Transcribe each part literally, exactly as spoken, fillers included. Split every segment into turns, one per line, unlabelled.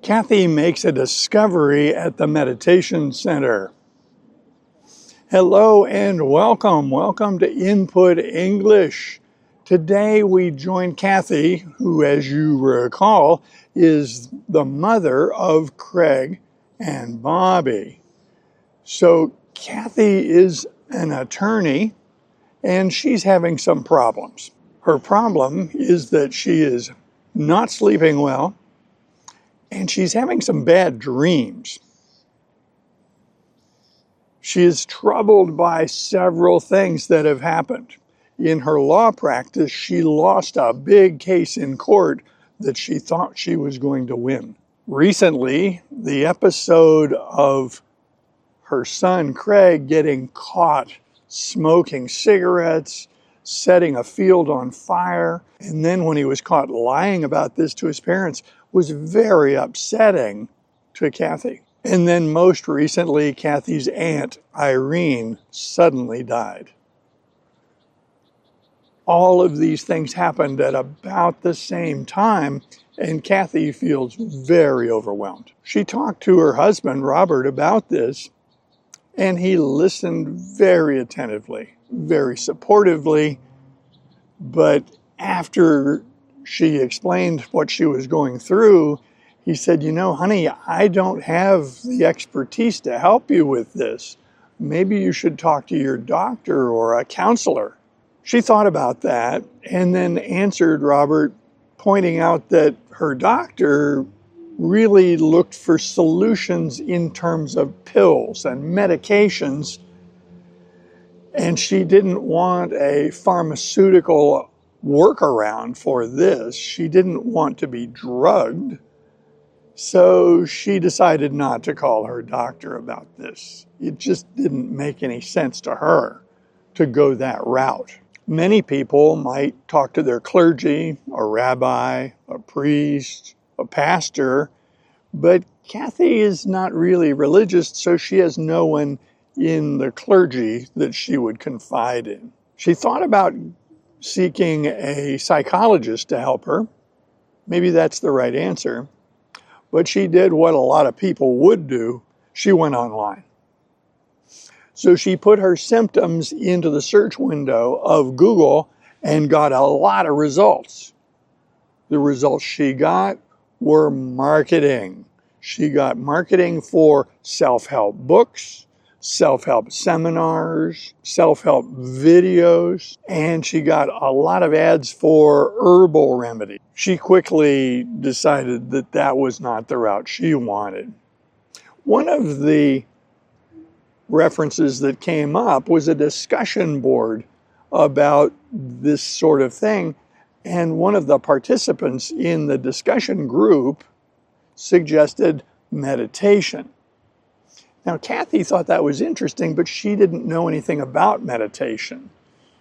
Kathy makes a discovery at the meditation center. Hello and welcome. Welcome to Input English. Today we join Kathy, who, as you recall, is the mother of Craig and Bobby. So Kathy is an attorney and she's having some problems. Her problem is that she is not sleeping well and she's having some bad dreams. She is troubled by several things that have happened. In her law practice, she lost a big case in court that she thought she was going to win. Recently, the episode of her son Craig getting caught smoking cigarettes, setting a field on fire, and then when he was caught lying about this to his parents was very upsetting to Kathy. And then most recently, Kathy's aunt, Irene, suddenly died. All of these things happened at about the same time, and Kathy feels very overwhelmed. She talked to her husband, Robert, about this, and he listened very attentively, very supportively, but after she explained what she was going through, he said, you know, honey, I don't have the expertise to help you with this. Maybe you should talk to your doctor or a counselor. She thought about that and then answered Robert, pointing out that her doctor really looked for solutions in terms of pills and medications, and she didn't want a pharmaceutical workaround for this. She didn't want to be drugged. So she decided not to call her doctor about this. It just didn't make any sense to her to go that route. Many people might talk to their clergy, a rabbi, a priest, a pastor, but Kathy is not really religious, so she has no one in the clergy that she would confide in. She thought about seeking a psychologist to help her. Maybe that's the right answer. But she did what a lot of people would do. She went online. So she put her symptoms into the search window of Google and got a lot of results. The results she got were marketing. She got marketing for self-help books, self-help seminars, self-help videos, and she got a lot of ads for herbal remedies. She quickly decided that that was not the route she wanted. One of the references that came up was a discussion board about this sort of thing, and one of the participants in the discussion group suggested meditation. Now, Kathy thought that was interesting, but she didn't know anything about meditation.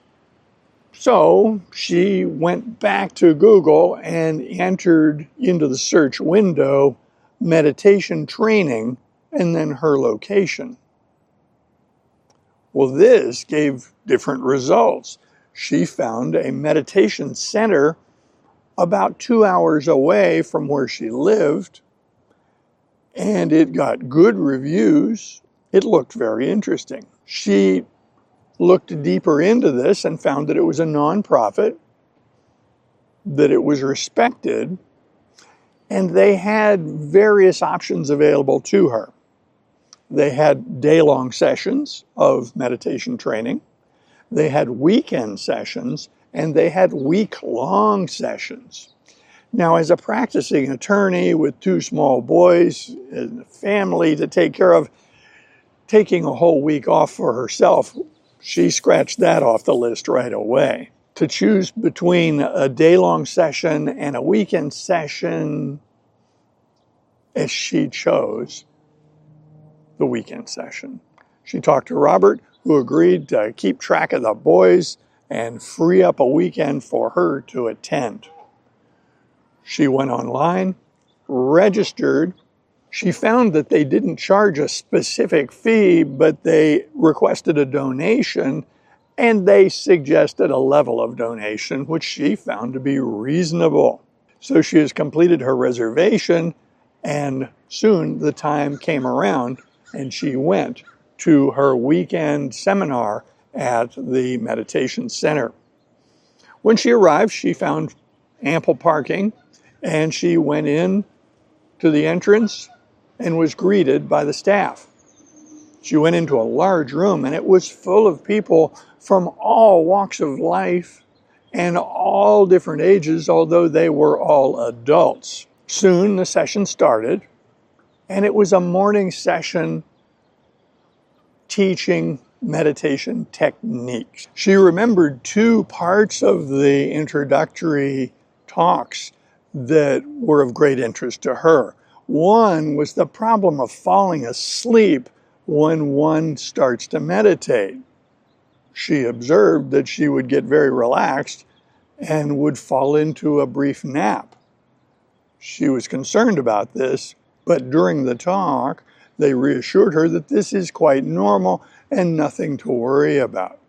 So she went back to Google and entered into the search window meditation training and then her location. Well, this gave different results. She found a meditation center about two hours away from where she lived, and it got good reviews. It looked very interesting. She looked deeper into this and found that it was a nonprofit, that it was respected, and they had various options available to her. They had day-long sessions of meditation training. They had weekend sessions, and they had week-long sessions. Now, as a practicing attorney with two small boys and a family to take care of, taking a whole week off for herself, she scratched that off the list right away. To choose between a day-long session and a weekend session, as she chose the weekend session. She talked to Robert, who agreed to keep track of the boys and free up a weekend for her to attend. She went online, registered. She found that they didn't charge a specific fee, but they requested a donation, and they suggested a level of donation, which she found to be reasonable. So she has completed her reservation, And soon the time came around and she went to her weekend seminar at the meditation center. When she arrived, she found ample parking, and she went in to the entrance and was greeted by the staff. She went into a large room, and it was full of people from all walks of life and all different ages, although they were all adults. Soon the session started, and it was a morning session teaching meditation techniques. She remembered two parts of the introductory talks that were of great interest to her. One was the problem of falling asleep when one starts to meditate. She observed that she would get very relaxed and would fall into a brief nap. She was concerned about this, but during the talk, they reassured her that this is quite normal and nothing to worry about.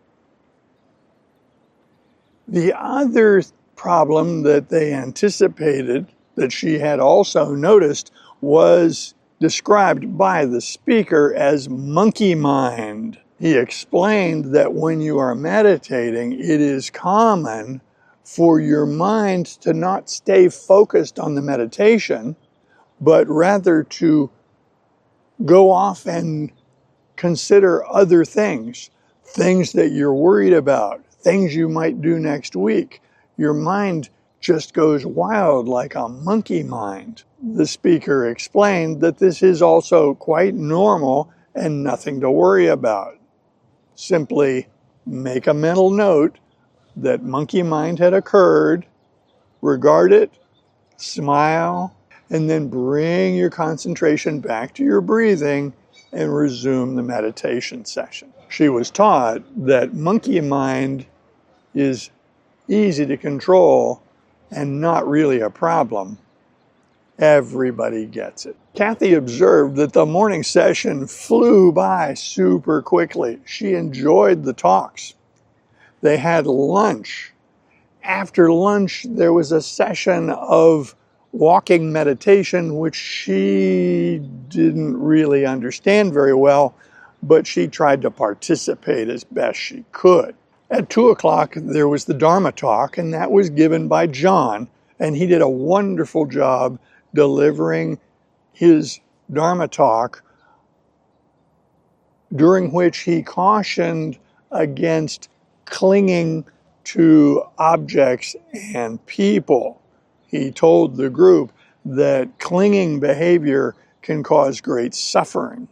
The other problem that they anticipated, that she had also noticed, was described by the speaker as monkey mind. He explained that when you are meditating, it is common for your mind to not stay focused on the meditation, but rather to go off and consider other things, things that you're worried about, things you might do next week. Your mind just goes wild like a monkey mind. The speaker explained that this is also quite normal and nothing to worry about. Simply make a mental note that monkey mind had occurred, regard it, smile, and then bring your concentration back to your breathing and resume the meditation session. She was taught that monkey mind is easy to control and not really a problem. Everybody gets it. Kathy observed that the morning session flew by super quickly. She enjoyed the talks. They had lunch. After lunch, there was a session of walking meditation, which she didn't really understand very well, but she tried to participate as best she could. At two o'clock, there was the Dharma talk, and that was given by John, and he did a wonderful job delivering his Dharma talk, during which he cautioned against clinging to objects and people. He told the group that clinging behavior can cause great suffering.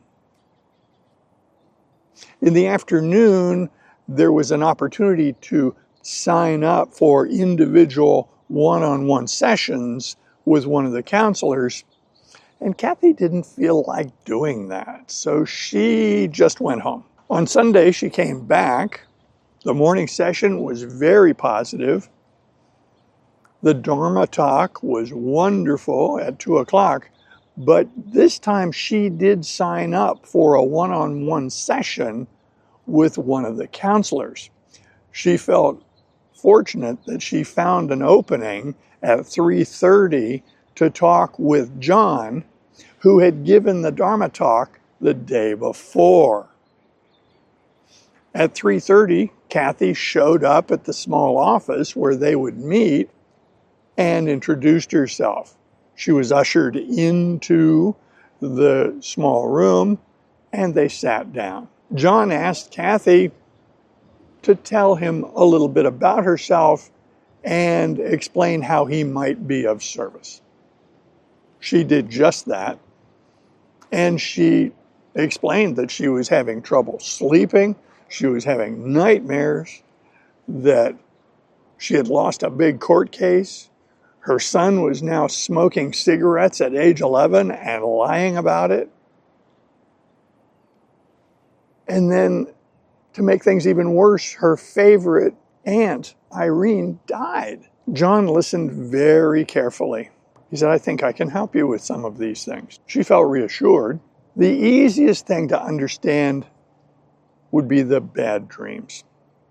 In the afternoon, there was an opportunity to sign up for individual one-on-one sessions with one of the counselors, and Kathy didn't feel like doing that, so she just went home. On Sunday, she came back. The morning session was very positive. The Dharma talk was wonderful at two o'clock, but this time she did sign up for a one-on-one session with one of the counselors. She felt fortunate that she found an opening at three thirty to talk with John, who had given the Dharma talk the day before. At three thirty, Kathy showed up at the small office where they would meet and introduced herself. She was ushered into the small room, and they sat down. John asked Kathy to tell him a little bit about herself and explain how he might be of service. She did just that, and she explained that she was having trouble sleeping, she was having nightmares, that she had lost a big court case, her son was now smoking cigarettes at age eleven and lying about it. And then, to make things even worse, her favorite aunt, Irene, died. John listened very carefully. He said, I think I can help you with some of these things. She felt reassured. The easiest thing to understand would be the bad dreams.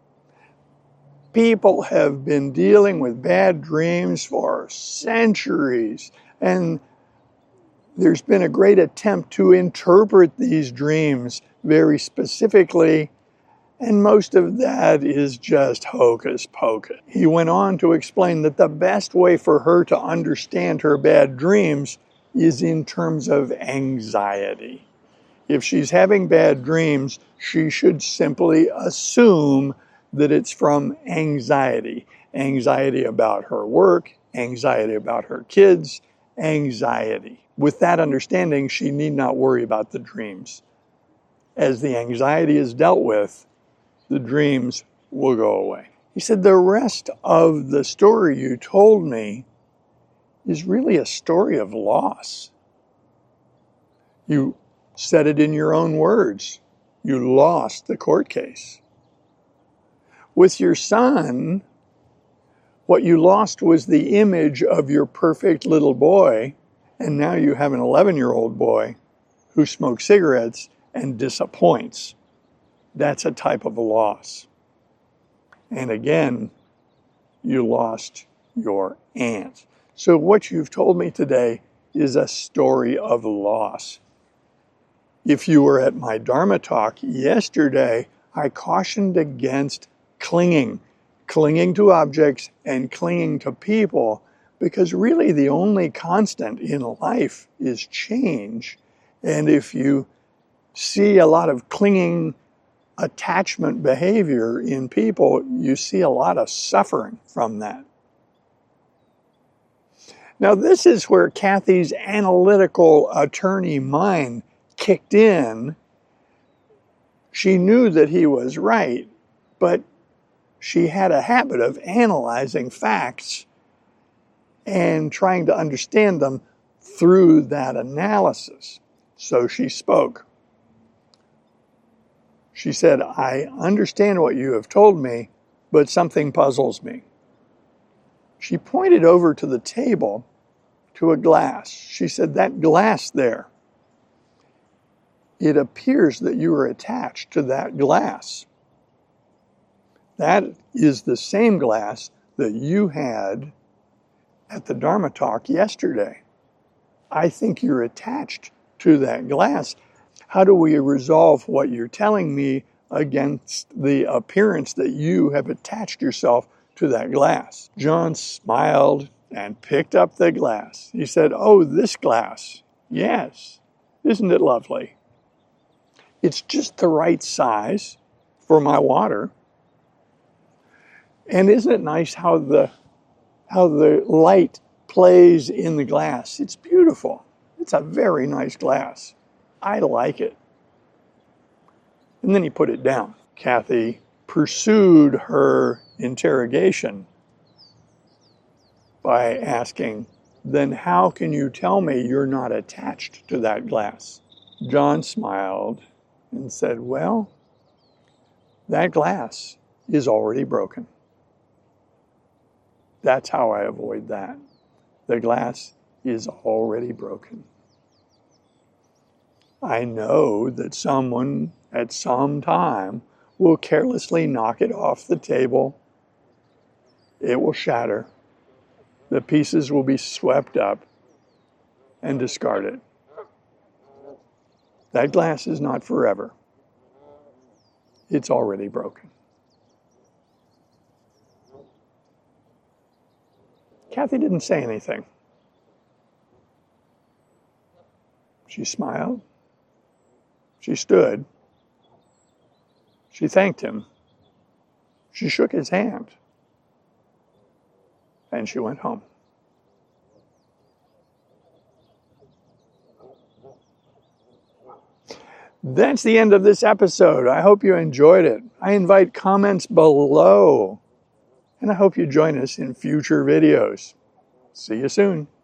People have been dealing with bad dreams for centuries, and There's been a great attempt to interpret these dreams very specifically, and most of that is just hocus pocus. He went on to explain that the best way for her to understand her bad dreams is in terms of anxiety. If she's having bad dreams, she should simply assume that it's from anxiety. Anxiety about her work, anxiety about her kids, anxiety. With that understanding, she need not worry about the dreams. As the anxiety is dealt with, the dreams will go away. He said, the rest of the story you told me is really a story of loss. You said it in your own words. You lost the court case. With your son, what you lost was the image of your perfect little boy, and now you have an eleven-year-old boy who smokes cigarettes and disappoints. That's a type of a loss. And again, you lost your aunt. So what you've told me today is a story of loss. If you were at my Dharma talk yesterday, I cautioned against clinging, clinging to objects and clinging to people, because really the only constant in life is change. And if you see a lot of clinging attachment behavior in people, you see a lot of suffering from that. Now, this is where Kathy's analytical attorney mind kicked in. She knew that he was right, but she had a habit of analyzing facts and trying to understand them through that analysis. So she spoke. She said, I understand what you have told me, but something puzzles me. She pointed over to the table to a glass. She said, that glass there, it appears that you are attached to that glass. That is the same glass that you had at the Dharma talk yesterday. I think you're attached to that glass. How do we resolve what you're telling me against the appearance that you have attached yourself to that glass? John smiled and picked up the glass. He said, oh, this glass. Yes. Isn't it lovely? It's just the right size for my water. And isn't it nice how the how the light plays in the glass? It's beautiful. It's a very nice glass. I like it. And then he put it down. Kathy pursued her interrogation by asking, then how can you tell me you're not attached to that glass? John smiled and said, well, that glass is already broken. That's how I avoid that. The glass is already broken. I know that someone at some time will carelessly knock it off the table. It will shatter. The pieces will be swept up and discarded. That glass is not forever. It's already broken. Kathy didn't say anything. She smiled. She stood. She thanked him. She shook his hand. And she went home. That's the end of this episode. I hope you enjoyed it. I invite comments below. And I hope you join us in future videos. See you soon.